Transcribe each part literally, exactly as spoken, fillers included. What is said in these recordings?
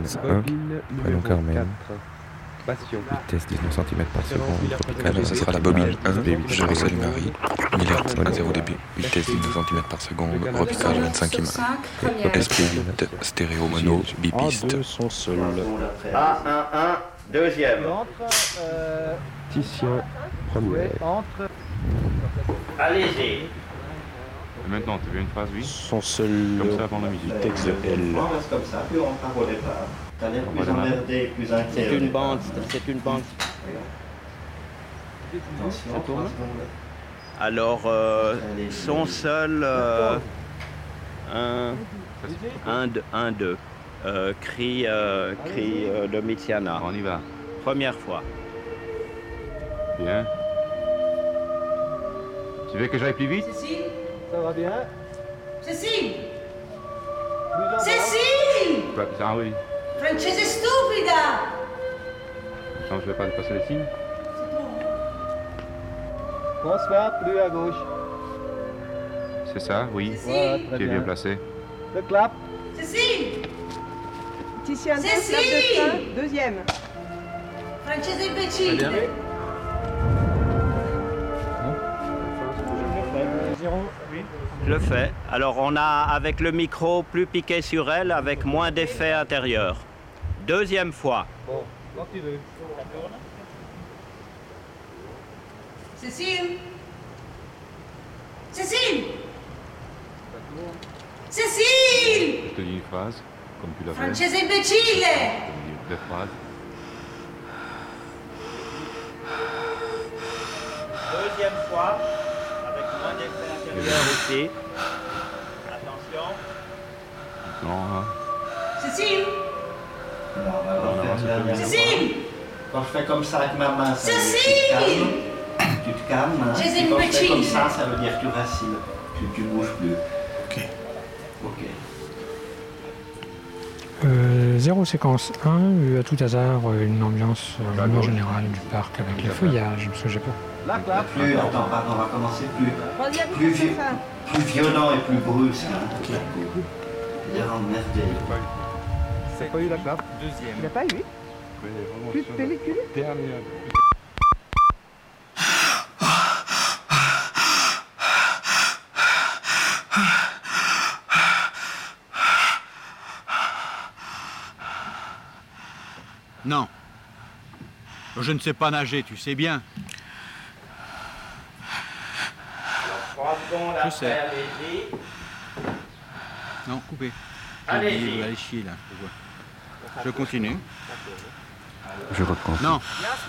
quinze un, prénom Carmen, vitesse dix-neuf centimètres par seconde. Alors ça sera la bobine un, Géry Salut-Marie, mille hertz à zéro débit, vitesse dix-neuf centimètres par seconde, repiquage vingt-cinq km. S P huit, stéréo mono, bipiste. A un un, deuxième. Titien, première. Allez-y. Et maintenant, tu veux une phrase, oui? Son seul Comme ça avant la musique. texte de L. On reste comme ça, puis on part au départ. T'as l'air plus emmerdé, plus inquiet. C'est une bande, c'est une bande. Attention, Ça tourne. trois secondes. Alors, euh, Allez, son seul, euh, un, un, deux, un, deux, euh, cri, euh, cri euh, de Mitsiana. On y va. Première fois. Bien. Tu veux que j'aille plus vite? Cécile, Ça va bien? Cécile, Plus en bas. Cécile, Ah oui. Francese stupida. Non, je vais pas dépasser les signes. Bonsoir, plus à gauche. C'est ça, oui. Voilà, Cécile, très Tu es bien bien. placé. Le clap. Cécile, Tiziano, Cécile club de fin, deuxième. Francese imbecille. Zéro, oui. Je le fais. Alors, on a, avec le micro, plus piqué sur elle, avec moins d'effet intérieur. Deuxième fois. Bon, quand tu veux. Cécile, Cécile, Cécile, Je te dis une phrase, comme tu l'as fait. Francese imbecille. Je te dis deux phrases. Deuxième fois, avec moins d'effet intérieur aussi. Attention. Non, hein. Cécile, Non, on va Non, non, faire c'est une pas dernière bien. Cécile, fois. Quand je fais comme ça avec ma main, ça veut dire que Cécile. tu te calmes. Tu te calmes. Hein. J'ai Et une quand je fais comme petite. ça, ça veut dire que tu vacilles. Tu, tu bouges plus. Ok. Ok. Euh, zéro séquence un, euh, à tout hasard, euh, une ambiance euh, humeur générale du parc avec les feuillages, parce que j'ai pas. La clap. Plus, attends, pardon, on va commencer plus, Troisième plus, club de vi- fin. plus violent et plus brusque. Hein. Il est emmerdé. C'est pas eu la clap. Il n'a pas eu. Plus de pellicule. Dernière. Non. Je ne sais pas nager, tu sais bien. Trois secondes Je sais. après, allez-y. Non, coupé. Allez-y. Je vais aller chier là. je vois. Je continue. Je reprends. Non.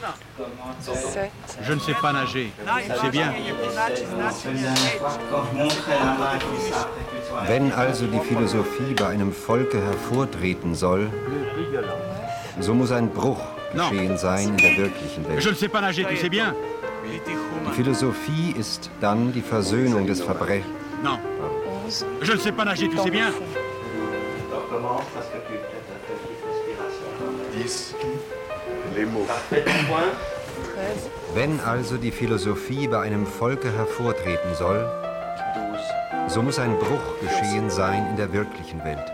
Je ne sais pas nager. Tu sais bien. Quand je montrais la main comme ça, après que tu sois- Wenn also die Philosophie bei einem Volke hervortreten soll, so muss ein Bruch Non. geschehen sein in der wirklichen Je Welt. ne sais pas nager, tu sais bien. Die Philosophie ist dann die Versöhnung des Verbrechens. Non. Je ne sais pas nager, tu sais bien. Recommence parce que tu peut-être un peu de respiration. dix. Les mots. Parfait, point. Wenn also die Philosophie bei einem Volke hervortreten soll, so muss ein Bruch geschehen sein in der wirklichen Welt.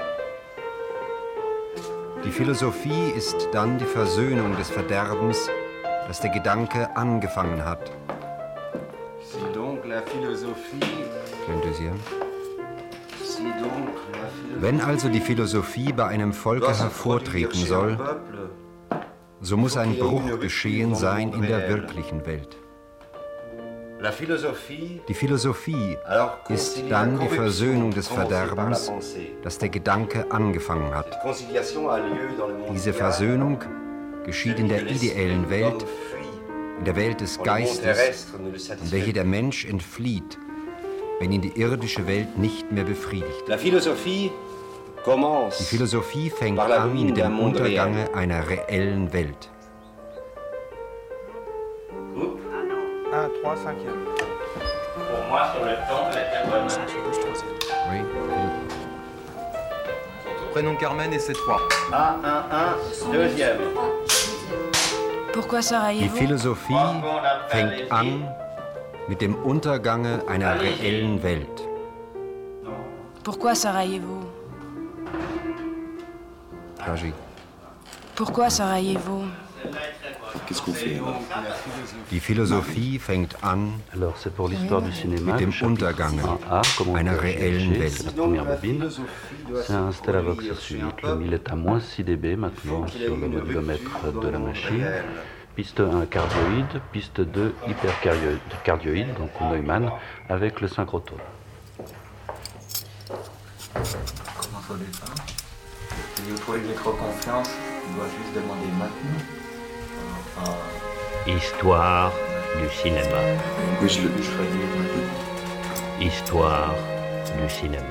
Die Philosophie ist dann die Versöhnung des Verderbens, das der Gedanke angefangen hat. Si donc la philosophie. Le deuxième. Si donc la philosophie. Wenn also die Philosophie bei einem Volke hervortreten soll, so muss ein Bruch geschehen sein in der wirklichen Welt. La philosophie. Die Philosophie Alors ist concilie dann la die corruption Versöhnung des commencée par la Verderbens, pensée. das der Gedanke angefangen hat. Cette conciliation a lieu dans le monde Diese idéal, Versöhnung geschieht in der celui que l'esprit ideellen de Welt, l'homme fuit, in der Welt des quand le monde Geistes, terrestre ne le in satisfait welche der plus. Mensch entflieht, wenn ihn die irdische Welt nicht mehr befriedigt. La philosophie Die commence Philosophie fängt par la an ruine mit d'un dem monde réel. Untergange einer reellen Welt. Coupe. un, trois, cinquième. Pour moi, sur le temps, la quatrième. Oui. Prénom Carmen et c'est trois. A un un, deuxième. Pourquoi Die Sarajevo? Philosophie Trois secondes après, fängt allez-y. an mit dem Untergange einer Allez-y. reellen Welt. Pourquoi Sarajevo? Tragique. Pourquoi Sarajevo? Qu'est-ce qu'on fait alors? Die Philosophie fängt an Alors c'est pour l'histoire du cinéma, mit dem Untergang einer reellen Welt. c'est la première bobine. C'est un Stellavox S huit. Le mille est à moins six décibels maintenant sur le modulomètre de la machine. Piste un cardioïde, piste deux hypercardioïde, donc Neumann, avec le synchrotone. Comment ça dépend? Il faut une micro-confiance, on doit juste demander maintenant. Enfin... Histoire du cinéma. Oui, je le choisis. Histoire du cinéma.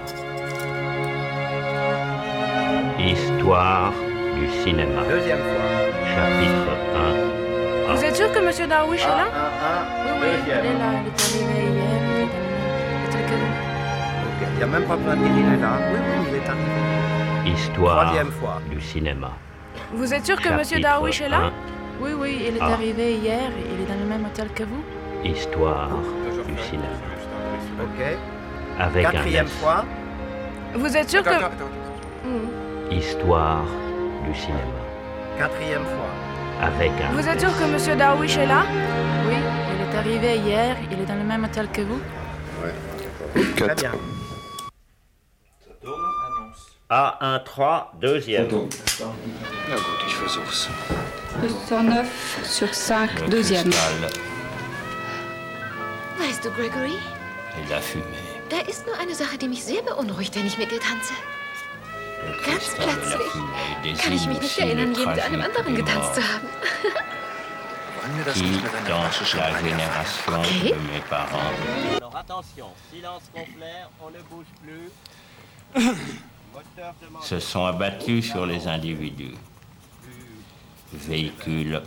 Histoire du cinéma. Deuxième fois. Chapitre un. Vous êtes sûr que M. Darwish est là? Oui, oui, il est là, il est arrivé hier, il est dans tel que vous. Ok, il n'y a même pas besoin de dire il est là. Oui, oui, il est arrivé. Histoire Troisième fois. du cinéma. Vous êtes sûr que M. Chapitre Darwish est là? un. Oui, oui, il est Ah. arrivé hier, il est dans le même hôtel que vous. Histoire du cinéma. Ok. Avec Quatrième un S. fois. Vous êtes sûr que... Attends, attends, Hmm. Histoire du cinéma. Quatrième fois. Avec un Vous êtes S. sûr que M. Darwish est là? Oui, il est arrivé hier, il est dans le même hôtel que vous. Très bien. A un trois, deuxième. Na gut, ich versuch's. cent neuf sur cinq, deuxième. Weißt du, Gregory, Il a fumé. da ist nur eine Sache, die mich sehr beunruhigt, wenn ich mit dir tanze. Ganz plötzlich kann ich mich nicht erinnern, je mit einem anderen getanzt zu haben. Qui, dans la génération Okay. de mes parents, Alors attention, silence complet, on ne bouge plus. Moteur de se sont abattus sur les individus. Véhicule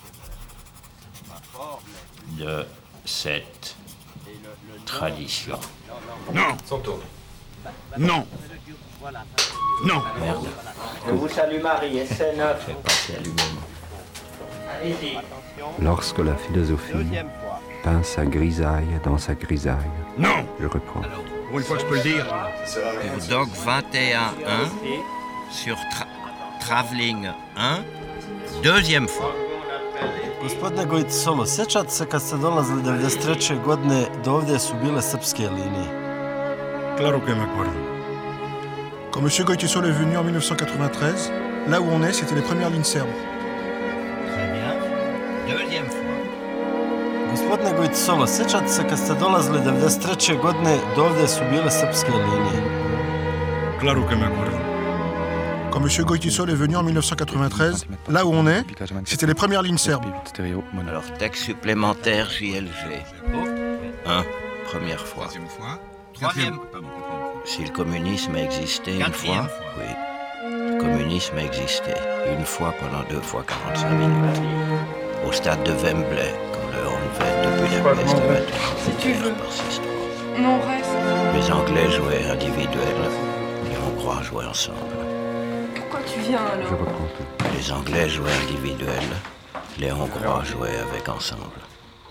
de cette tradition. Non. Non. Non. Merde. Je vous salue Marie, et c'est notre. Fais passer à lui-même. Allez-y. Lorsque la philosophie Deuxième fois. peint sa grisaille dans sa grisaille. Non. Je reprends. Pour une fois que je peux le dire. Doc vingt et un un sur tra Traveling un. Deuxième fois. Gospodine Gojtisolo, sjećate se kad ste dolazili devedeset treće godine, do ovdje su bile srpske linije? Claro que me acuerdo. Quand M. Goytisol est venu en mille neuf cent quatre-vingt-treize, là où on est, c'était les premières lignes serbes. Très bien. Deuxième fois. Gospodine Gojtisolo, sjećate se kad ste dolazili devedeset treće godine, do ovdje su bile srpske linije? Claro que me acuerdo. Quand M. Goytisol est venu en mille neuf cent quatre-vingt-treize, là où on est, c'était les premières lignes serbes. Alors, texte supplémentaire J L G. un. Première fois. Troisième fois. Troisième. Si le communisme a existé une fois, oui. Le communisme a existé une fois pendant deux fois quarante-cinq minutes. Au stade de Wembley, quand le Honved de Budapest a battu l'Angleterre par six trois. Non, reste. Les Anglais jouaient individuels, les Hongrois jouaient ensemble. Pourquoi tu viens alors? Je reprends tout. Les Anglais jouaient individuels, les Hongrois jouaient avec ensemble.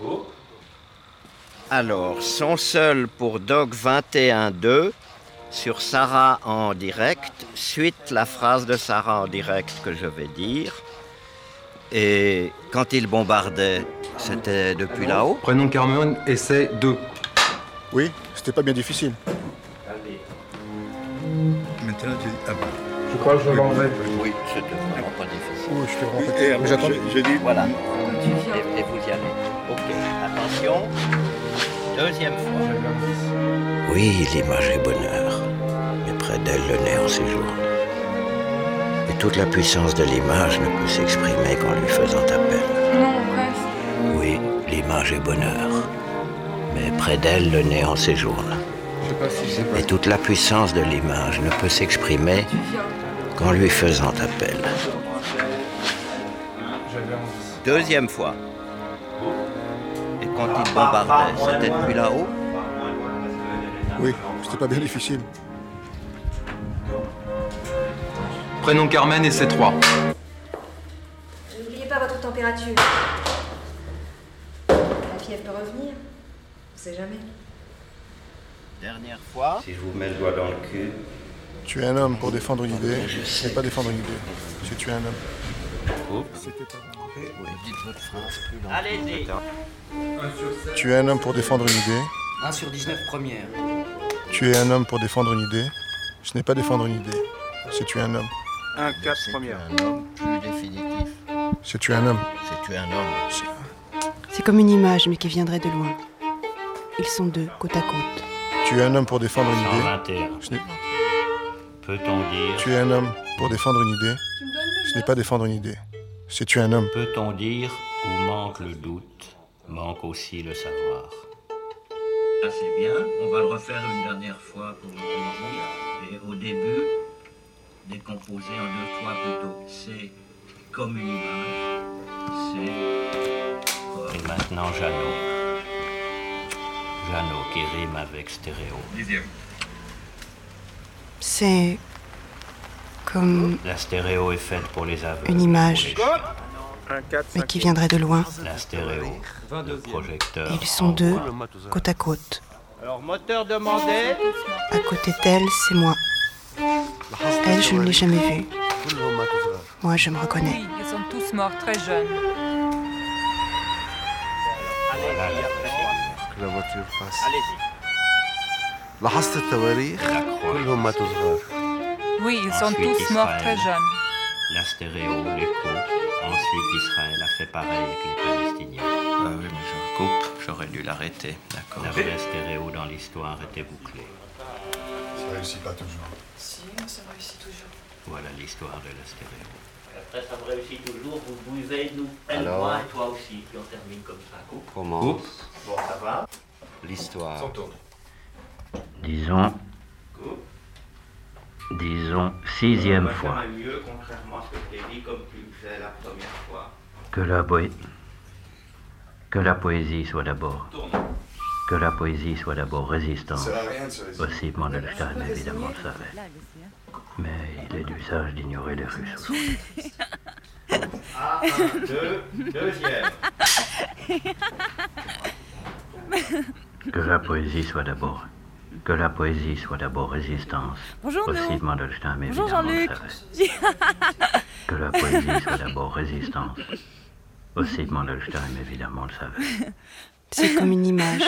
Alors, son seul pour Doc vingt et un deux sur Sarah en direct, suite la phrase de Sarah en direct que je vais dire. Et quand il bombardait, c'était depuis là-haut? Prénom Carmen, essai deux. Oui, c'était pas bien difficile. Maintenant, tu dis. Ah bon. Je crois que je l'enlève. Oui, c'était vraiment pas difficile. Oui, je te rends. Mais j'attends. Je dis. Voilà. Et, et vous y allez. Ok, attention. Deuxième fois. Oui, l'image est bonheur, mais près d'elle le néant séjourne. Et toute la puissance de l'image ne peut s'exprimer qu'en lui faisant appel. Non, reste. Oui, l'image est bonheur, mais près d'elle le néant séjourne. Et toute la puissance de l'image ne peut s'exprimer qu'en lui faisant appel. Deuxième fois. Et quand il bombardait, c'était depuis là-haut? Oui, c'était pas bien difficile. Prénom Carmen, essai trois. N'oubliez pas votre température. La fièvre peut revenir. On sait jamais. Dernière fois. Si je vous mets le doigt dans le cul. Tu es un homme pour défendre une idée, mais pas défendre une idée. Si tu es un homme. Allez-y. Tu es un homme pour défendre une idée. un sur dix-neuf première. Tu es un homme pour défendre une idée. Ce n'est pas défendre une idée. C'est tuer un homme. un quatre première. Un homme plus définitif. C'est tuer un homme. C'est tuer un homme. C'est comme une image, mais qui viendrait de loin. Ils sont deux, côte à côte. Tu es un homme pour défendre une idée. cent vingt et un. Ce n'est- Peut-on dire... Tu es un homme pour défendre une idée. Ce n'est pas défendre une idée. C'est tuer un homme. Peut-on dire où manque le doute, manque aussi le savoir. Ah, c'est bien. On va le refaire une dernière fois pour le plaisir. Et au début, décomposer en deux fois plutôt. C'est comme une image. C'est... Et maintenant Jeannot. Jeannot qui rime avec stéréo. Dixième. C'est comme La stéréo est faite pour les aveugles. une image, un quatre, mais qui viendrait de loin. La stéréo, le projecteur. Ils sont deux, côte à côte. Alors, moteur demandé. À côté d'elle, c'est moi. Elle, je ne l'ai jamais vue. Moi, je me reconnais. Oui, ils sont tous morts très jeunes. La voiture passe. Allez-y. لاحظت التواريخ كلهم ماتوا صغار. Oui, ils sont Ensuite, tous morts Israël. très jeunes. La stéréo, l'écho. Ensuite, Israël a fait pareil avec les Palestiniens. Ah oui, mais je coupe, j'aurais dû l'arrêter, d'accord. La vraie stéréo dans l'histoire était bouclée. Ça réussit pas toujours. Si, ça réussit toujours. Voilà l'histoire de la stéréo. Après, ça me réussit toujours. Vous buvez, nous. Elle, Alors moi et toi aussi. Puis on termine comme ça. Coupe. Commence Bon, ça va. l'histoire. Disons, disons sixième On va fois faire mieux, contrairement à ce que je t'ai dit, comme tu le fais la première fois. que la, poé- que la poésie soit d'abord, que la poésie soit d'abord résistance. Ça sert à rien de se résigner. Aussi Mandelstam évidemment le savait. Mais il est d'usage d'ignorer les Russes. Ah, un, deux, deuxième. Que la poésie soit d'abord, que la poésie soit d'abord résistance. Bonjour, Aussi Léo. Mandelstam Bonjour, évidemment le Jean-Luc. savait. Que la poésie soit d'abord résistance. Aussi Mandelstam évidemment le savait. C'est comme une image.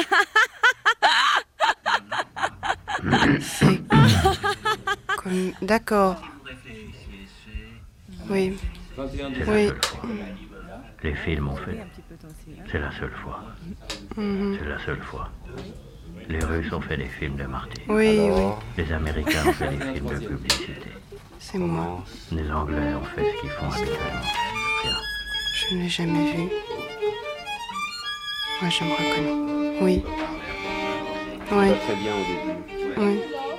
C'est comme... D'accord. Oui. C'est la Oui. seule fois. Les films ont fait. C'est la seule fois. Mhm. C'est la seule fois. Les Russes ont fait des films de martyrs. Oui, oui. Les Américains ont fait des films de publicité. C'est moi. Les Anglais ont fait ce qu'ils font habituellement. Rien. Je ne l'ai jamais vu. Moi, je me reconnais. Oui. Oui. Pas très bien au début. Oui.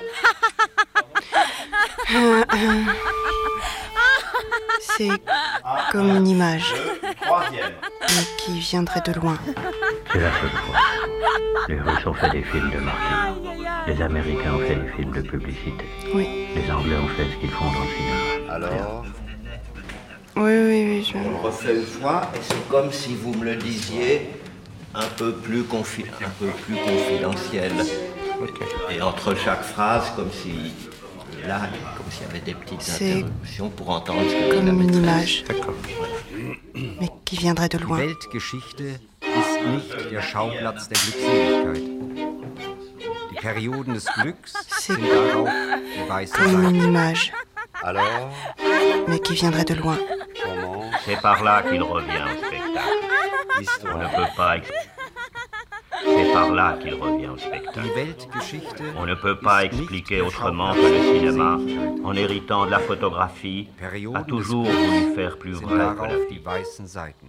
Euh, euh, C'est comme une image, Troisième. mais qui viendrait de loin. C'est la seule fois. Les Russes ont fait des films de martyrs. Les Américains ont fait des films de publicité. Oui. Les Anglais ont fait ce qu'ils font dans le cinéma. Alors, Oui, oui, oui. Je... On le refait une fois et c'est comme si vous me le disiez un peu plus, confi- un peu plus confidentiel. Et entre chaque phrase, comme si là, comme s'il y avait des petites C'est interruptions pour entendre ce que comme vous une avez image, mais qui viendrait de Die loin. Weltgeschichte ist nicht der Schauplatz der Glückseligkeit. Die Perioden des Glücks C'est sind darauf die weißen comme Seiten. une image, alors, mais qui viendrait de loin. comment C'est par là qu'il revient au spectacle. On l'histoire ne peut pas ex- C'est par là qu'il revient au spectacle. Die Weltgeschichte On ne peut pas ist nicht expliquer der autrement que Schauplatz le der cinéma, Glückseligkeit. en héritant de la photographie, a Perioden toujours des voulu Glücks faire plus sind vrai que darauf la vie. die weißen Seiten.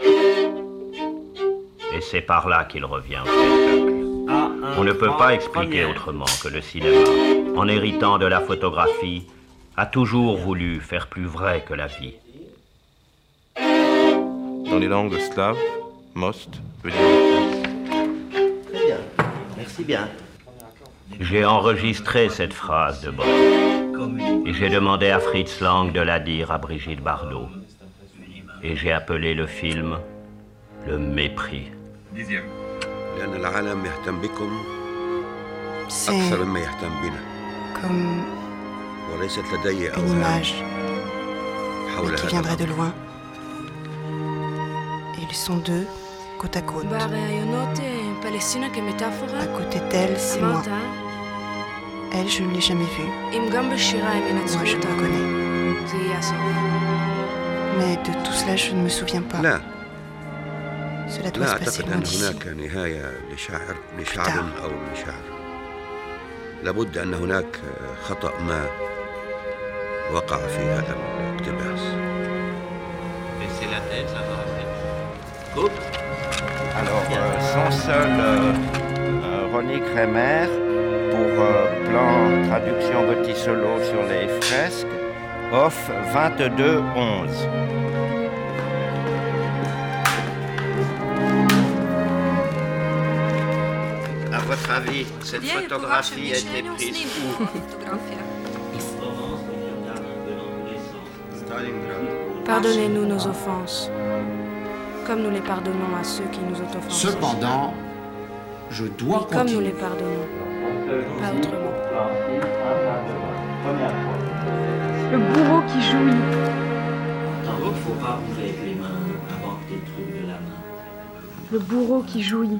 Et c'est par là qu'il revient au spectacle. On ne peut pas expliquer autrement que le cinéma, en héritant de la photographie, a toujours voulu faire plus vrai que la vie. Dans les langues slaves, most veut dire... Très bien. Merci bien. J'ai enregistré cette phrase de Bob et j'ai demandé à Fritz Lang de la dire à Brigitte Bardot. Et j'ai appelé le film Le Mépris. Dixième. C'est comme une image, mais qui viendrait de loin. Et ils sont deux, côte à côte. À côté d'elle, c'est moi. Elle, je ne l'ai jamais vue. Moi, je me connais. Mais de tout cela, je ne me souviens pas. لا Cela doit لا se passer أعتقد loin أن d'ici. هناك نهاية لشاعر لشعر أو لشعر. لابد أن هناك خطأ ما وقع في هذا الاقتباس. Baissez la tête, ça va après. Coupe. Alors, euh, son seul euh, euh, Ronnie Kremer pour euh, plan traduction Bottisolo sur les fresques, off vingt-deux onze. À votre avis, cette photographie a été prise où? Pardonnez-nous nos offenses, comme nous les pardonnons à ceux qui nous ont offensés. Cependant, je dois Et comme nous les continuer. pardonnons, pas autrement. Le bourreau qui jouit. Dans l'autre, faut pas bouger avec les mains, inventer le truc de la main. Le bourreau qui jouit.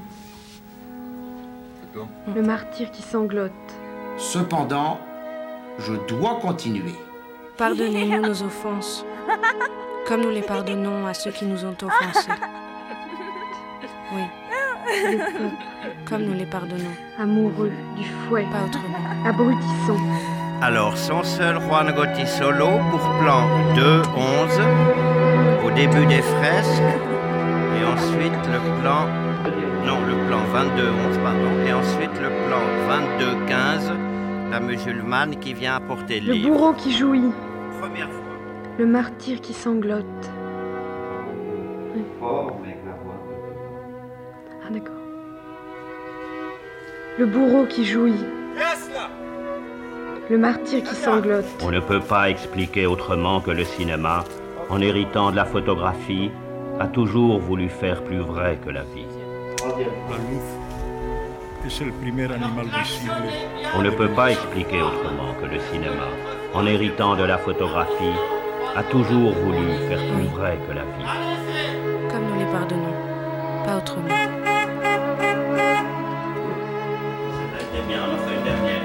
Le martyr qui sanglote. Cependant, je dois continuer. Pardonnez-nous nos offenses, comme nous les pardonnons à ceux qui nous ont offensés. Oui, Le peuple comme nous les pardonnons, amoureux du fouet. pas autrement. Abrutissant. Alors, son seul Juan Gotti-Solo pour plan deux onze, au début des fresques, et ensuite le plan, non, le plan vingt-deux onze, pardon, et ensuite le plan vingt-deux quinze, la musulmane qui vient apporter le Le livre. bourreau qui jouit. Première fois. Le martyr qui sanglote. Oui. Ah d'accord. Le bourreau qui jouit. Le martyr qui sanglote. On ne peut pas expliquer autrement que le cinéma, en héritant de la photographie, a toujours voulu faire plus vrai que la vie. La luz es el primer animal visible. On ne peut pas expliquer autrement que le cinéma, en héritant de la photographie, a toujours voulu faire plus vrai que la vie. Comme nous les pardonnons, pas autrement. C'était bien, on en fait une dernière.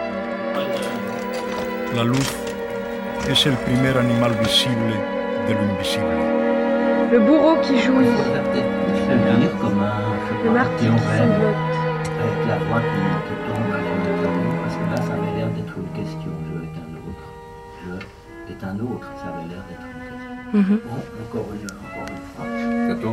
La luz es el primer animal visible de lo invisible. Le bourreau qui jouit. Il faudrait peut-être plus le lire comme un, je sais Le pas, martyr qui théorème, sanglote. avec la voix qui, qui tombe à la tableau, parce que là, ça avait l'air d'être une question. Je est un autre. Je est un autre, ça avait l'air d'être une question. Mhm. Bon, encore une, encore une phrase. Caton.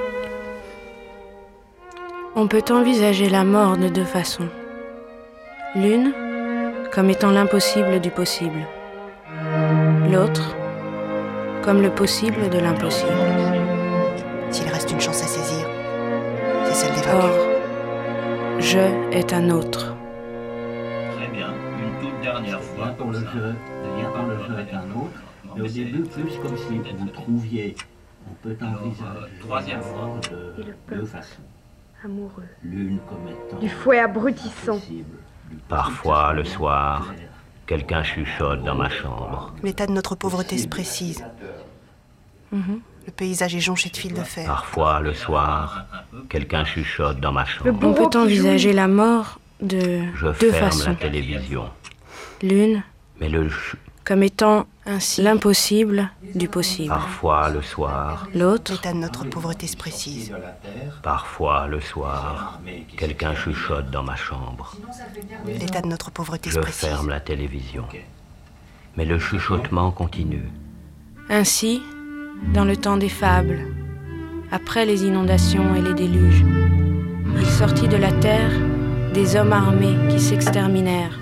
On peut envisager la mort de deux façons. L'une, comme étant l'impossible du possible. L'autre, comme le possible de l'impossible. S'il reste une chance à saisir, c'est celle des vaincus. Or, je est un autre. Très bien, une toute dernière fois pour le jeu. Lien par le jeu est un autre. Mais au début, plus comme si vous trouviez, on peut envisager troisième fois de Et le deux peuple façons. amoureux. L'une comme étant Du fouet abrutissant. Parfois, le soir, quelqu'un chuchote dans ma chambre. L'état de notre pauvreté se précise. Mhm. Le paysage est jonché de fils de fer. Parfois, le soir, quelqu'un chuchote dans ma chambre. On peut envisager la mort de Je deux ferme façons. la télévision. L'une, Mais le ch- comme étant ainsi l'impossible du possible. parfois, le soir, L'autre, l'état de notre pauvreté se précise. parfois, le soir, quelqu'un chuchote dans ma chambre. L'état de notre pauvreté se Je précise. ferme la télévision. Mais le chuchotement continue. Ainsi, dans le temps des fables, après les inondations et les déluges, il sortit de la terre des hommes armés qui s'exterminèrent.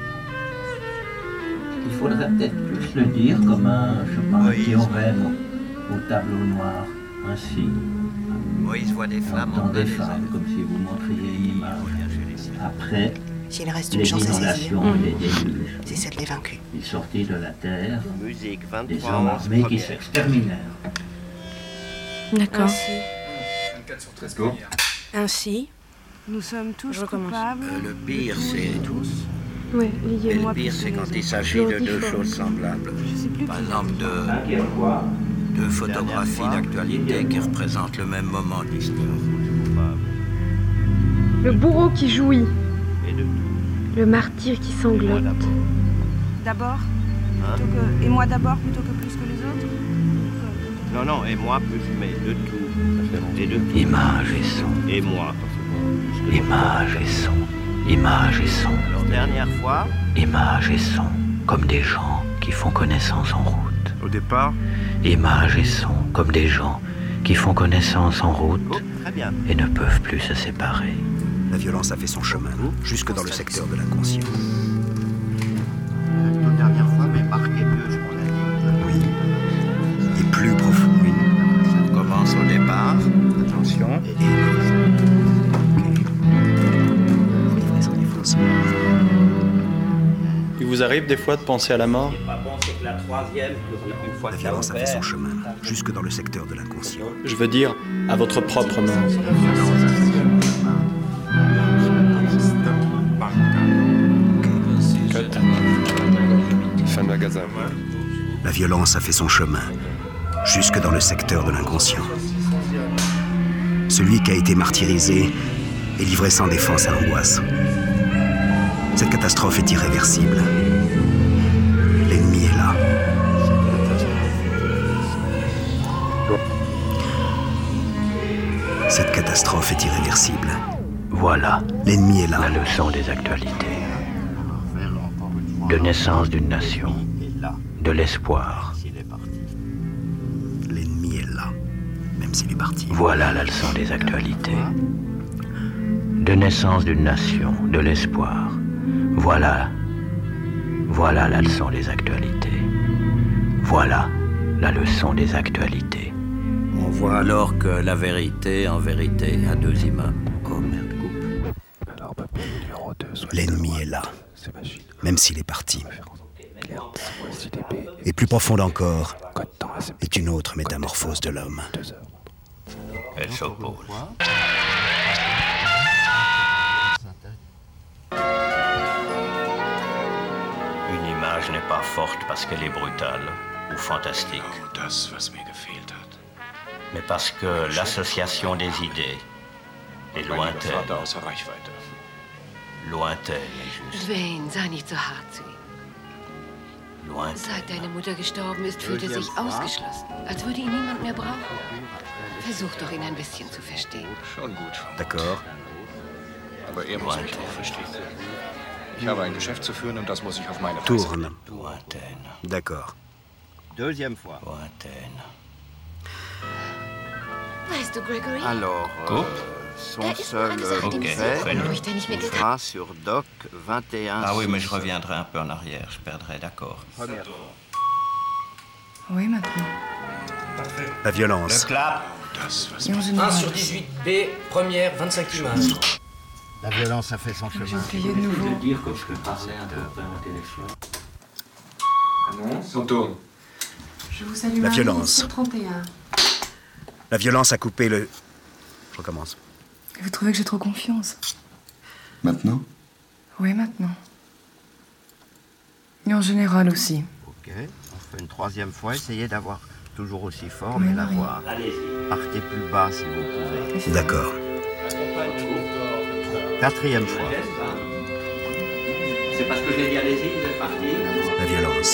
Il faudrait peut-être plus le dire comme un, je sais pas, un théorème au tableau noir, ainsi. Moïse voit des flammes Dans en des plein femmes, comme si vous montriez une image. Après, S'il reste une les chance à saisir, inondations et les déluges. c'est celle des vaincus. Il sortit de la terre Musique des vingt-trois hommes onze, armés qui première. s'exterminèrent. D'accord. vingt-quatre sur treize premières. Ainsi, Nous sommes tous Je recommence. coupables. Euh, le pire, c'est Oui, Et liez-moi le pire, plus c'est les quand il autres. s'agit Je de le dis deux fort. choses semblables. Je sais plus Par qui- exemple, de Cinquième fois, Deux photographies d'actualité qui représentent le même moment de l'histoire. Le bourreau qui jouit. Le martyr qui sanglote. D'abord Hein? plutôt que... Et moi d'abord plutôt que plus que les autres? Non, non, et moi plus, mais de tout. Et de tout. Image et son. Et moi. Image et son. Image et son. Alors, dernière fois. Image et son. Comme des gens qui font connaissance en route. Au départ, Image et son. Comme des gens qui font connaissance en route Oh, très bien. et ne peuvent plus se séparer. La violence a fait son chemin, jusque dans le secteur de l'inconscient. Toute dernière fois, mais marqué mieux, je m'en ai dit. Oui. Et plus profond. Oui. Ça commence au départ. Attention. Et livraison des fausses. Il vous arrive des fois de penser à la mort? pas bon, c'est que la troisième, une fois La que violence a fait son ouvert, chemin, jusque dans le secteur de l'inconscient. Je veux dire, à votre propre mort. Fin de magasin. La violence a fait son chemin, jusque dans le secteur de l'inconscient. Celui qui a été martyrisé est livré sans défense à l'angoisse. Cette catastrophe est irréversible. L'ennemi est là. Cette catastrophe est irréversible. Voilà L'ennemi est là. la leçon des actualités. De naissance d'une nation, de l'espoir. L'ennemi est là, même s'il est parti. Voilà la leçon des actualités. De naissance d'une nation, de l'espoir. Voilà, voilà la leçon des actualités. Voilà la leçon des actualités. On voit alors que la vérité, en vérité, a deux immeubles. Oh merde, coupe. L'ennemi est là, même s'il est parti. Et plus profonde encore est une autre métamorphose de l'homme. Elle s'oppose. Une image n'est pas forte parce qu'elle est brutale ou fantastique, mais parce que l'association des idées est lointaine. Lointaine et juste. Wayne, sei nicht so hart zu ihm. Lointaine. Seit deine Mutter gestorben ist, fühlt er sich ausgeschlossen, als würde ihn niemand mehr brauchen. Versuch doch, ihn ein bisschen zu verstehen. Schon gut. D'accord. Aber er muss mich auch verstehen. Ich habe ein Geschäft zu führen und das muss ich auf meine Weise. Tourne. D'accord. Deuxième fois. Lointaine. Weißt du, Gregory? Alors, euh, son seul fait sera sur Doc vingt et un. Ah oui, mais je reviendrai un peu en arrière, je perdrai, d'accord. Première. Oui, maintenant. La violence. Le clap. Et en général. un sur dix-huit B, première, vingt-cinq images. La violence a fait son chemin. J'ai essayé de nouveau. dire que je peux parler un peu d'un intellectuel. Annonce. On tourne. Je vous salue. La violence. trente et un. La violence a coupé le... Je recommence. Vous trouvez que j'ai trop confiance? Maintenant? Oui, maintenant. Et en général aussi. Ok, on fait une troisième fois, essayez d'avoir toujours aussi fort, Oui, mais Marie. d'avoir. Partez plus bas si vous pouvez. D'accord. Quatrième fois. C'est parce que j'ai dit allez-y, vous êtes parti. La violence.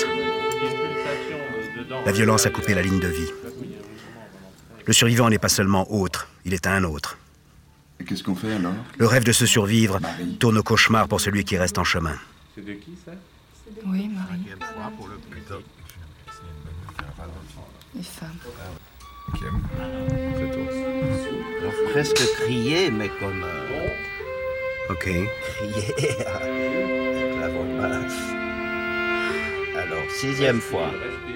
La violence a coupé la ligne de vie. Le survivant n'est pas seulement autre, il est un autre. Et qu'est-ce qu'on fait alors? Le rêve de se survivre tourne au cauchemar pour celui qui reste en chemin. C'est de qui ça? Oui, Marie. Quatrième fois pour le plus tôt. Les femmes. Alors, presque crier, mais comme. euh, Ok. crier avec la voix basse. Alors, sixième fois.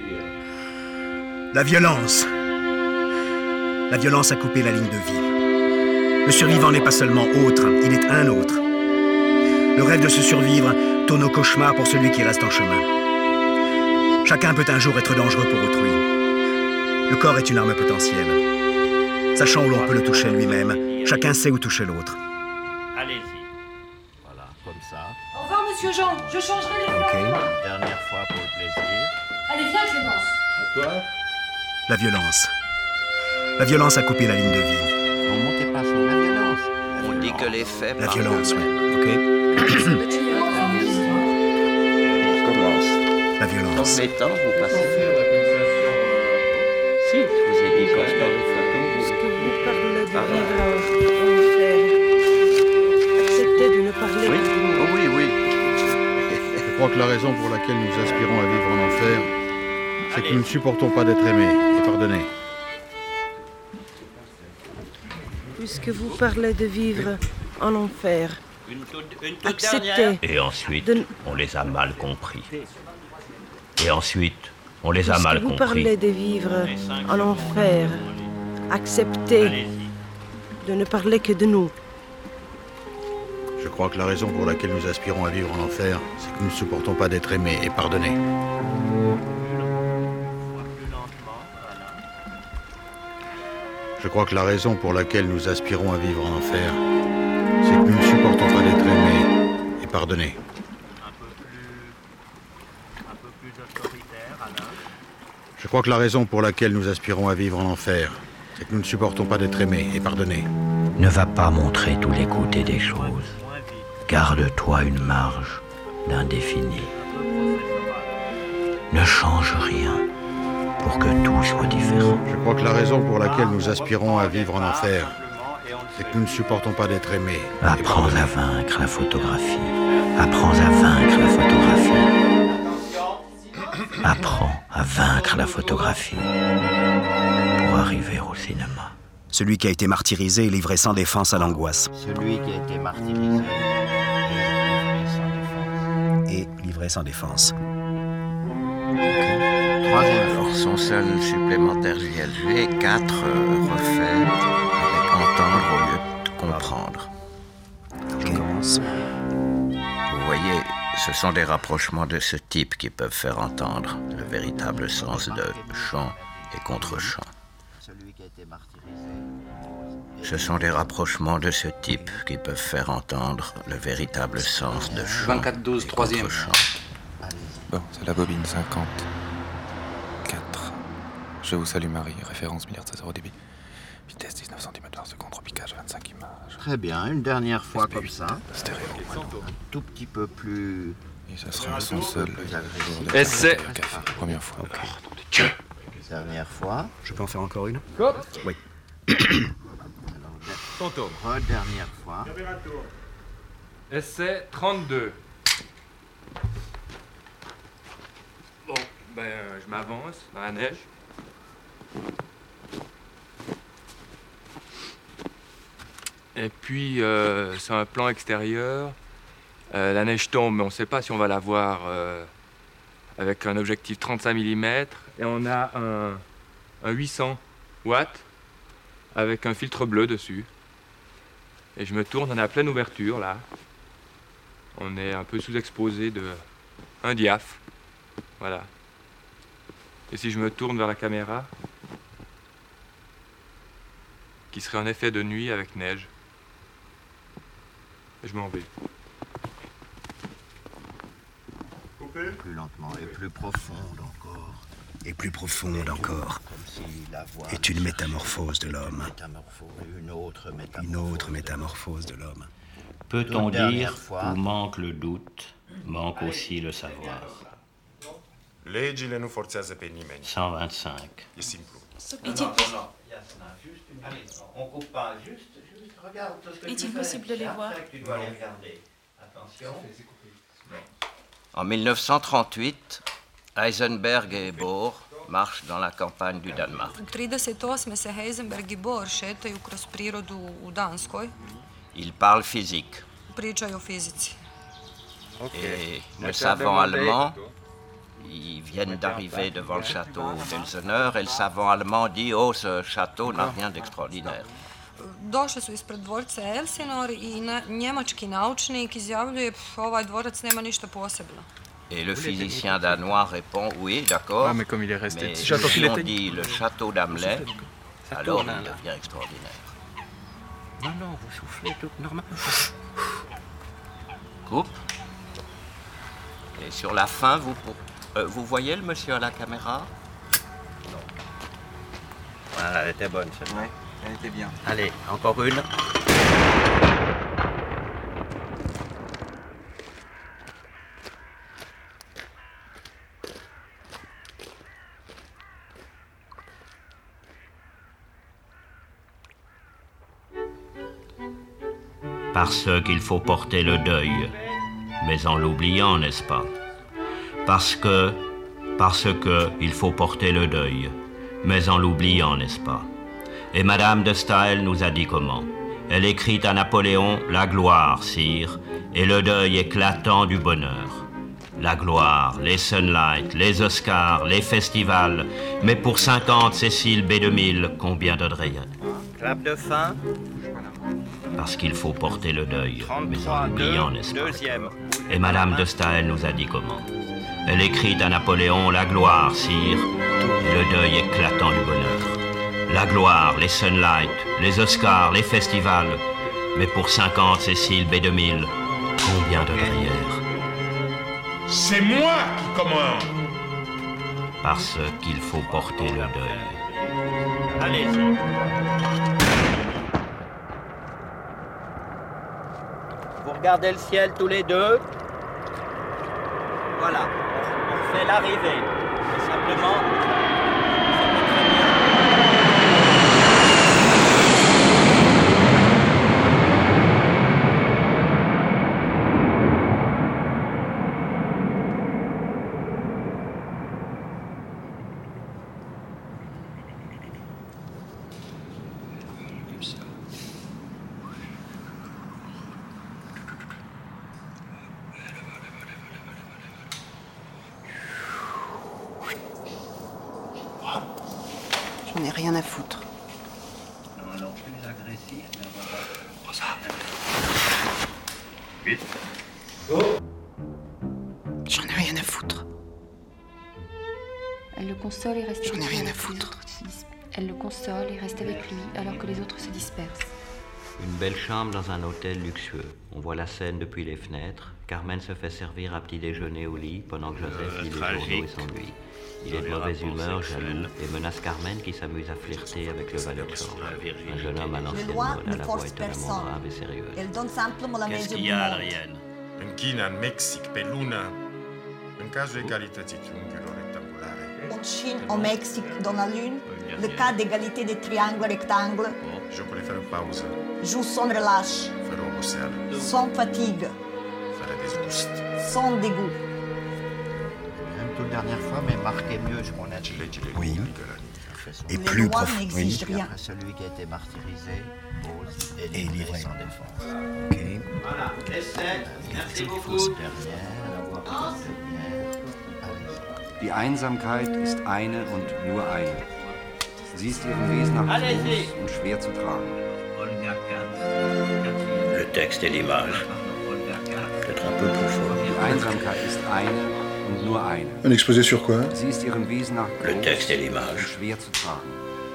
La violence. La violence a coupé la ligne de vie. Le survivant n'est pas seulement autre, il est un autre. Le rêve de se survivre tourne au cauchemar pour celui qui reste en chemin. Chacun peut un jour être dangereux pour autrui. Le corps est une arme potentielle. Sachant où l'on peut le toucher lui-même, chacun sait où toucher l'autre. Allez-y. Voilà, comme ça. Au revoir, monsieur Jean. Je changerai les Ok. Dernière fois pour le plaisir. Allez, viens, Clémence. À toi? La violence. La violence a coupé la ligne de vie. On montez pas sur la violence. On dit que les faits... La violence, oui. Ok. On commence. La violence. Donc, les temps, vous passez. Si, je vous ai dit quoi dans les photos. Est-ce que vous parlez de vivre en enfer? Acceptez de ne parler oui. que de nous. Oui, oui. Je crois que la raison pour laquelle nous aspirons à vivre en enfer, c'est que nous ne supportons pas d'être aimés et pardonnés. Puisque vous parlez de vivre en enfer, Une toute, une toute acceptez. Et ensuite, de... on les a mal compris. Et ensuite, on les a Puisque mal vous compris. parlez de vivre en enfer, acceptez de ne parler que de nous. Je crois que la raison pour laquelle nous aspirons à vivre en enfer, c'est que nous ne supportons pas d'être aimés et pardonnés. Je crois que la raison pour laquelle nous aspirons à vivre en enfer, c'est que nous ne supportons pas d'être aimés et pardonnés. Je crois que la raison pour laquelle nous aspirons à vivre en enfer, c'est que nous ne supportons pas d'être aimés et pardonnés. Ne va pas montrer tous les côtés des choses. Garde-toi une marge d'indéfini. Ne change rien pour que tout soit différent. Je crois que la raison pour laquelle nous aspirons à vivre en enfer, c'est que nous ne supportons pas d'être aimés. Apprends à vaincre la photographie. Apprends à vaincre la photographie. Apprends à vaincre la photographie pour arriver au cinéma. Celui qui a été martyrisé est livré sans défense à l'angoisse. Celui qui a été martyrisé et livré sans défense. Troisième force, son seul supplémentaire J L G, quatre euh, refait avec entendre au lieu de comprendre. Je commence. Vous voyez, ce sont des rapprochements de ce type qui peuvent faire entendre le véritable sens de chant et contre-chant. Ce sont des rapprochements de ce type qui peuvent faire entendre le véritable sens de chant vingt-quatre douze, troisième. Bon, c'est la bobine cinquante. quatre. Je vous salue Marie, référence milliard de zéro débit. Vitesse dix-neuf centimètres par seconde, replicage vingt-cinq images. Très bien, une dernière fois comme ça. Stéréo. Un tout petit peu plus... Et ce sera le son seul. Essai. Première fois. Okay. Dernière fois. Je peux en faire encore une? Oui. Fantôme. Dernière fois. Essai trente-deux. Bon, ben, euh, je m'avance dans la neige. Et puis, euh, c'est un plan extérieur. Euh, la neige tombe, mais on ne sait pas si on va la voir euh, avec un objectif trente-cinq millimètres. Et on a un, un huit cents watts avec un filtre bleu dessus. Et je me tourne, on est à pleine ouverture, là. On est un peu sous-exposé de un diaph. Voilà. Et si je me tourne vers la caméra, qui serait un effet de nuit avec neige, et je m'en vais. Plus lentement et plus profonde encore. Et plus profonde encore. Si la voix est une métamorphose de l'homme. Une autre métamorphose. Une autre métamorphose de l'homme. Peut-on dire où manque le doute, manque aussi le savoir? Legile nu forțează pe nimeni. cent vingt-cinq. E simplu. On coupe pas, juste, juste, regarde tout ce que Est-il possible de les voir? Tu dois les regarder. Attention. En mille neuf cent trente-huit, Heisenberg et Bohr marchent dans la campagne du Danemark. U trideset osme se Heisenberg i Bohr šetaju kroz prirodu u Danskoj. Ils parlent physique. Pričaju o fizici. Et le savant allemand, ils viennent d'arriver devant le château d'Elseneur et le savant allemand dit « Oh, ce château n'a rien d'extraordinaire ». Došli su ispred dvorca Elsinor i na, njemački naučnik izjavljuje ovaj dvorac nema ništa posebno. Et le physicien danois répond « Oui, d'accord, ah, mais, comme il est resté mais si on dit le château d'Amelais, alors il devient extraordinaire. » Non, non, vous soufflez tout normal. Coupe. Et sur la fin, vous, euh, vous voyez le monsieur à la caméra? Ah, elle était bonne, celle-là. Ouais, elle était bien. Allez, encore une. Parce qu'il faut porter le deuil, mais en l'oubliant, n'est-ce pas? Parce que, parce que il faut porter le deuil, mais en l'oubliant, n'est-ce pas? Et Madame de Staël nous a dit comment. Elle écrit à Napoléon la gloire, sire, et le deuil éclatant du bonheur. La gloire, les Sunlight, les Oscars, les festivals, mais pour cinquante Cécile B deux mille, combien donnerait-elle? Clap de fin. Parce qu'il faut porter le deuil, mais en l'oubliant, n'est-ce pas? Deuxième. Et Madame de Staël nous a dit comment. Elle écrit à Napoléon la gloire, sire, et le deuil éclatant du bonheur. La gloire, les Sunlight, les Oscars, les festivals, mais pour cinquante Cécile B deux mille, combien de prières? C'est moi qui commande. Parce qu'il faut porter le deuil. Allez-y. Vous regardez le ciel tous les deux. Voilà, on, on fait l'arrivée. Et simplement, c'est pas très bien. J'en ai rien à foutre. Non, alors plus agressif, mais voilà. Rosa. Vite. J'en ai rien à foutre. Elle le console et reste J'en avec ai lui rien à alors que les foutre. autres se dis- Elle le console et reste avec lui alors que les autres se dispersent. Une belle chambre dans un hôtel luxueux. On voit la scène depuis les fenêtres. Carmen se fait servir un petit déjeuner au lit pendant que Joseph Euh, lit les tragique. journaux et s'ennuie. Il est de Dans les mauvaise rapports humeur, sexuels. jaloux, et menace Carmen qui s'amuse à flirter avec le valet de chambre. Un jeune homme à Les l'ancienne lois mode, à ne la voix forcent étonnamment personne. grave et sérieuse. Elles donnent simplement la Qu'est-ce mesure qu'il du y a, monde. Adrienne? În China, în Mexic, pe lună, în cazul egalității triunghiurilor rectangulare, En Chine, au Mexique, dans la Lune, le cas d'égalité des triangles rectangles jocul fără pauză, joue sans relâche, fără oboseală, sans fatigue, fără dezgust. sans dégoût. Même toute dernière fois, mais marquez mieux ce qu'on a dit. Oui. Et Les plus lois profond. Oui. n'exigent rien. Après celui qui a été martyrisé, pose et Et livré livré. sans défense. Ok. Voilà, essai. Merci beaucoup. Dernière, dernière. Die Einsamkeit ist eine und nur eine. Sie ist ihrem Wesen nach Allez-y. groß und schwer zu tragen. Olga quatre. Le texte et l'image. Peut-être un peu plus fort. Die Einsamkeit ist eine und nur eine. Un exposé sur quoi? Sie ist ihrem Wesen nach Le groß texte et und l'image. schwer zu tragen.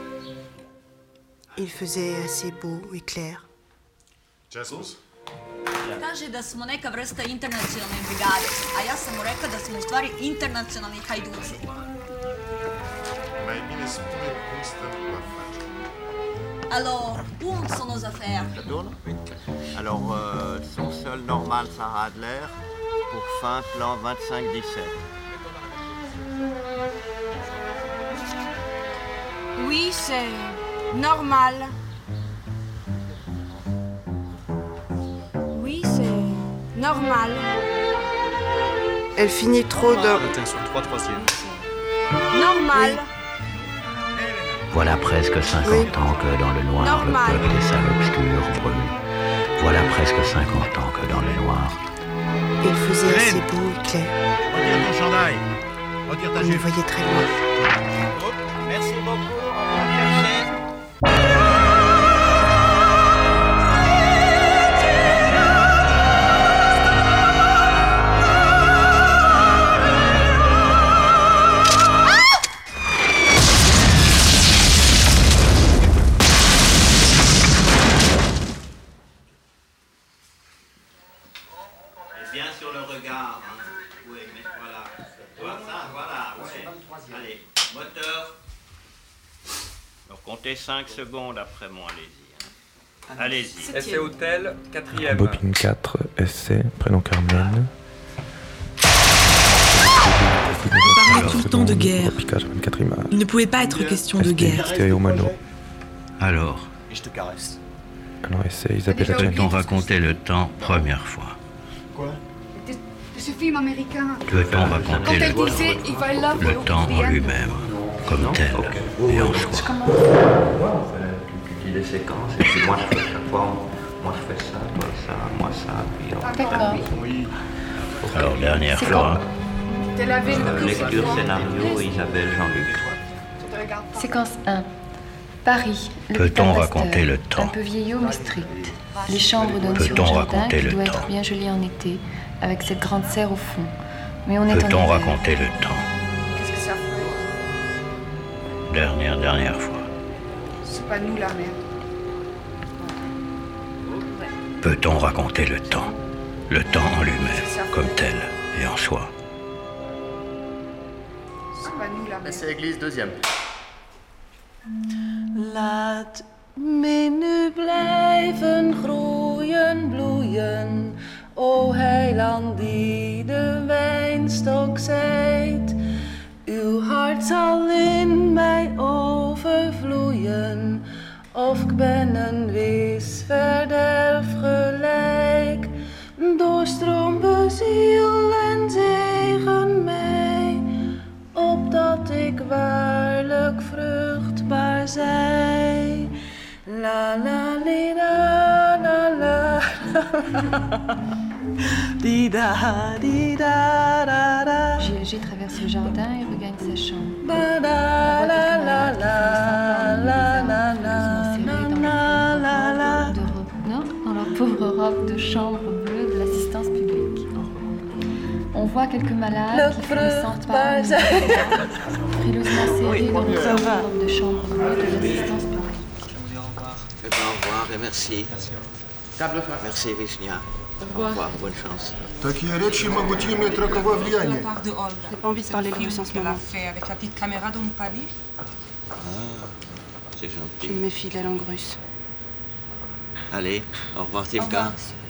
Il faisait assez beau et clair. Jesus? Kaže da smo neka vrsta internacionalne brigade, a ja sam mu rekao da smo u stvari internacionalni hajduci. Mai bine spune cum stă la face. Alors, où en sont nos affaires? Ça tourne? Alors, euh, son sol normal Sarah Adler, pour fin plan vingt-cinq dix-sept. Oui, c'est normal. Oui, c'est normal. Elle finit trop de... Attention, trois troisièmes. Normal. Voilà presque cinquante ans que dans le noir, Normal. le peuple des salles obscures brûle. Voilà presque cinquante ans que dans le noir. Il faisait assez beau et clair. Retire ton chandail. Retire ta On le jupe. voyait très loin. Merci beaucoup. On va chercher. Et bien sur le regard. Hein. Oui, mais voilà. Voilà, ça, voilà. Ouais. Allez, moteur. Donc on Comptez cinq secondes après moi, allez-y. Allez-y. Essai hôtel, quatrième. Bobine quatre, essai, prénom Carmen. On parlait tout le temps de guerre. Il ne pouvait pas être question de guerre. Stéréo mono. Alors, Et je te caresse. Alors, essai Isabella peut-on raconter le temps première fois? Quoi? Ce film américain. Peut-on raconter le, le temps en lui-même, comme tel et en soi? Des séquences, et puis moi je fais chaque fois, moi je fais ça, toi ça, moi ça, puis on... D'accord. Oui. Alors, dernière fois, Tel Aviv. Euh, lecture scénario, Isabelle Jean-Luc. Séquence un. Paris. peut-on raconter le temps? Un peu vieillot mais strict. Les chambres donnent sur Peut-on le jardin raconter qui le doit temps? être bien joli en été, avec cette grande serre au fond. Mais on est en Peut-on hiver. raconter le temps? Qu'est-ce que ça ferait? Dernière, dernière fois. C'est pas nous la merde. Peut-on raconter le temps? Le temps en lui-même, comme tel et en soi. C'est pas nous la merde. C'est l'église deuxième. Laat me nu blijven groeien, bloeien, o heiland die de wijnstok zijt. Uw hart zal in mij overvloeien, of ik ben een weesverderf gelijk. Doorstroom beziel en zegen mij, opdat ik waarlijk vruchtbaar zij. La la li da la la di da di da da da. J L G traverse le jardin et regagne sa chambre. Da da la la la la la la la la la. Non, dans leur pauvre robe de chambre bleue de l'assistance publique. On voit quelques malades qui font le cent pas, frileusement serrés dans leur robe de chambre bleue de l'assistance publique. Eh bien, au revoir et merci. Table fin. Merci, Vishnia. Au revoir. Au revoir, bonne chance. Такие речи могут иметь роковое влияние. De Olga. J'ai pas envie de parler de lui en ce qu'elle a moment. fait avec la petite caméra dont vous parliez. Ah, c'est Je gentil. me méfie de la langue russe. Allez, au revoir, Timka.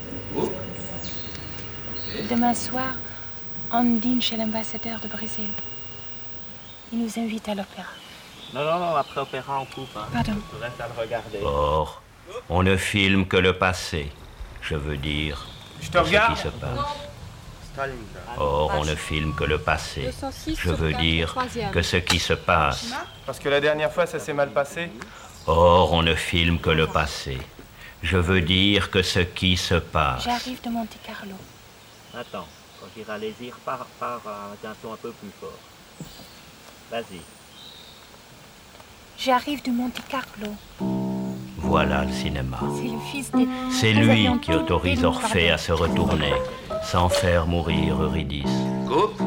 Demain soir, on dîne chez l'ambassadeur de Brésil. Il nous invite à l'opéra. Non, non, non, après opéra, on coupe. Hein. Pardon. Je reste à le regarder. Or, on ne filme que le passé. Je veux dire, Je te ce qui regarde. se passe. Or, on ne filme que le passé. Je veux dire que ce qui se passe. Parce que la dernière fois, ça s'est mal passé. Or, on ne filme que le passé. Je veux dire que ce qui se passe. J'arrive de Monte Carlo. Attends, quand j'irai à Lésir, pars, pars d'un ton un peu plus fort. Vas-y. J'arrive de Monte Carlo. Voilà le cinéma. C'est le fils des... C'est Nous lui avions qui tout autorise pris, nous Orphée à se retourner, sans faire mourir Eurydice. Coupe.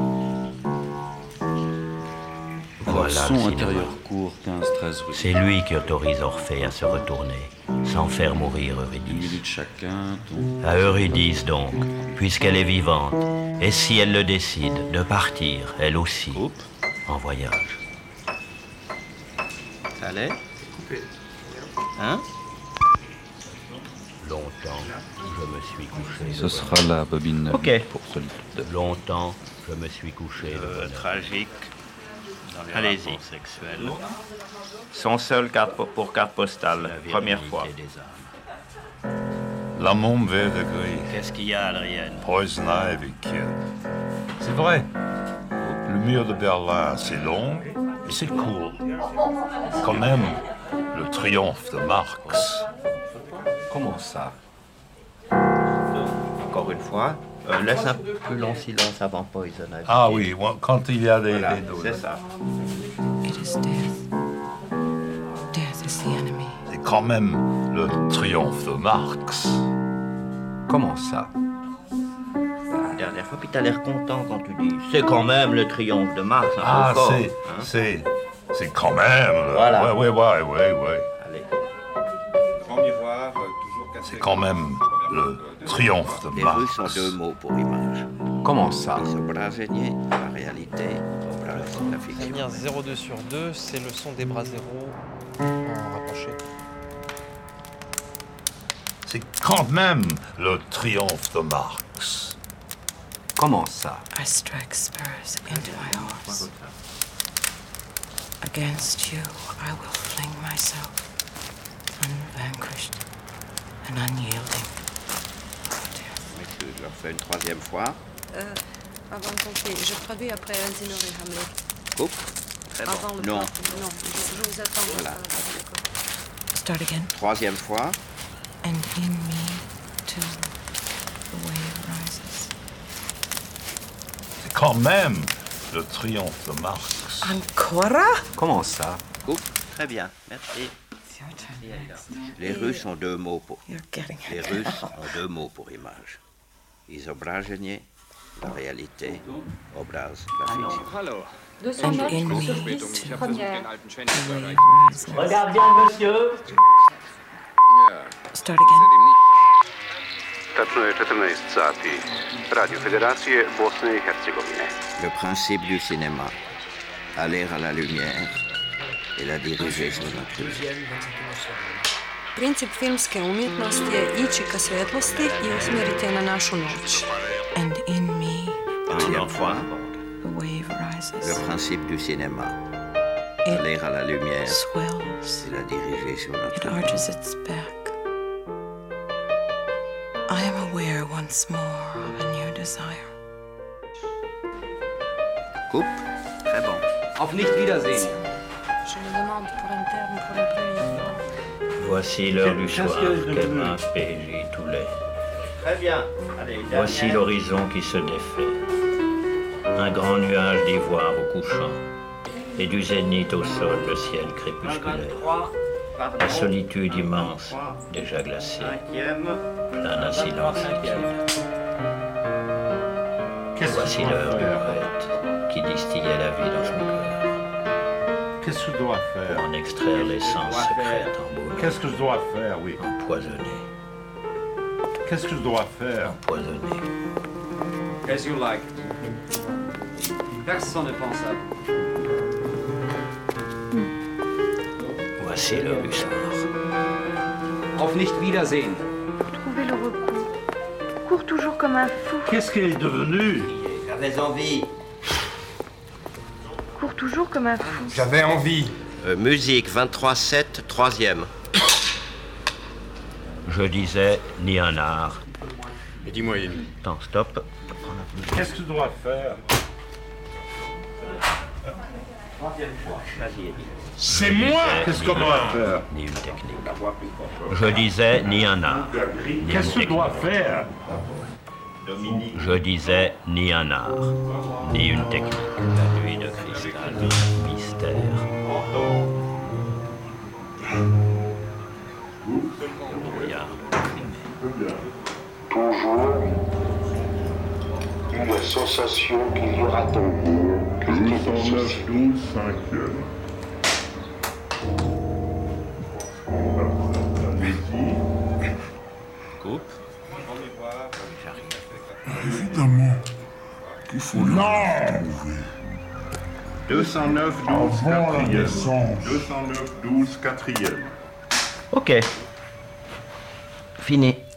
Voilà Son le cinéma. intérieur court, quinze treize rue. C'est lui qui autorise Orphée à se retourner, sans faire mourir Eurydice. Une minute chacun. ton- À Eurydice donc, puisqu'elle est vivante, et si elle le décide, de partir, elle aussi, en voyage. Ça allait? Hein? Longtemps, je me suis couché. Ce sera la bobine Ok. pour solide. Longtemps, je me suis couché. de Euh, bonheur. tragique. Allez-y. Sexuel. Son seul carte po- pour carte postale. Première fois. La môme vert de gris. Qu'est-ce qu'il y a, Adrienne? Poison Ivy Kill. C'est vrai. Le mur de Berlin, c'est long et c'est court. Quand même, le triomphe de Marx. Comment ça? Encore une fois, euh, laisse un peu long silence avant Poison Ivy. Ah oui, quand il y a des... Voilà, des dos, c'est là. ça. It is death. Death is the enemy. C'est quand même le triomphe de Marx. Comment ça? La dernière fois, puis t'as l'air content quand tu dis c'est quand même le triomphe de Marx. Un Ah, peu fort, c'est... hein. c'est... c'est quand même... le- Voilà. Ouais, ouais, ouais, ouais, ouais. Allez. Grand miroir, toujours cassé. C'est quand même le triomphe de Les Marx. Russes ont deux mots pour image. Comment ça? Изображение, la réalité, obraz, la fiction. Très bien, zéro deux sur deux, c'est le son des bras zéro en C'est quand même le triomphe de Marx. Comment ça? I strike spurs into my horse. Against you, I will fling myself, unvanquished and unyielding. Je leur fais une troisième fois. Euh, avant de compter, je traduis après Antinor et Hamlet. Coupe. Très bon. Avant le Non. plan. Non, je, je vous attends. Voilà. Start again. Troisième fois. And in me, too, the wave rises. C'est quand même le triomphe de Marx. Ancora? Comment ça? Coupe. Très bien. Merci. Les Russes ont deux mots pour. Les Russes ont deux mots pour image. Izobraženie, la réalité, obraz, la fiction. And in me, Regarde bien, monsieur. Start again. Tačno je četrnaest sati. Radio Federacije Bosne i Hercegovine. Le principe du cinéma. Aller à la lumière et la diriger sur notre vie. Princip filmske umjetnosti je ići ka svjetlosti i usmjeriti je na našu noć. And in me, Deuxième fois. the wave rises. Le principe du cinéma. Aller à la lumière Swells. et la diriger sur It notre vie. arches its back. I am aware once more of a new desire. Coupe. Très bon. Auf nicht Wiedersehen. Je me demande pour un terme pour une première fois. Voici l'heure du soir qu'aime P J Toulet. Très bien. Allez, Voici l'horizon qui se défait. Un grand nuage d'ivoire au couchant. Et du zénith au sol, le ciel crépusculaire. La solitude immense, déjà glacée. Plein d'un silence liquide. Voici l'heure du poète qui distillait la vie dans son cœur. Qu'est-ce que je dois faire? Pour en extraire l'essence secrète en beau. Qu'est-ce que je dois faire, oui? Empoisonné. Qu'est-ce que je dois faire? Empoisonné. As you like. Personne ne pense à vous. Voici l'heure du soir. Auf nicht Wiedersehen. Trouver le repos. Cours toujours comme un fou. Qu'est-ce qu'elle est devenue? J'avais envie. Cours toujours comme un fou. J'avais envie. Euh, musique vingt-trois sept, troisième. Je disais ni un art. Et dis-moi une. Attends, stop. Qu'est-ce que je dois faire? C'est moi! Qu'est-ce qu'on doit faire? Ni une technique. Je disais ni un art. Ni Qu'est-ce une que je dois technique. faire? Je disais ni un art, ni une technique. La nuit de cristal, mystère. Le brouillard primé. Toujours une sensation qu'il y aura tant mieux que huit cent neuf douze, cinquième. Coupe. Évidemment qu'il faut le retrouver. deux cent neuf douze, quatrième. deux cent neuf douze, quatrième. Ok. Fini.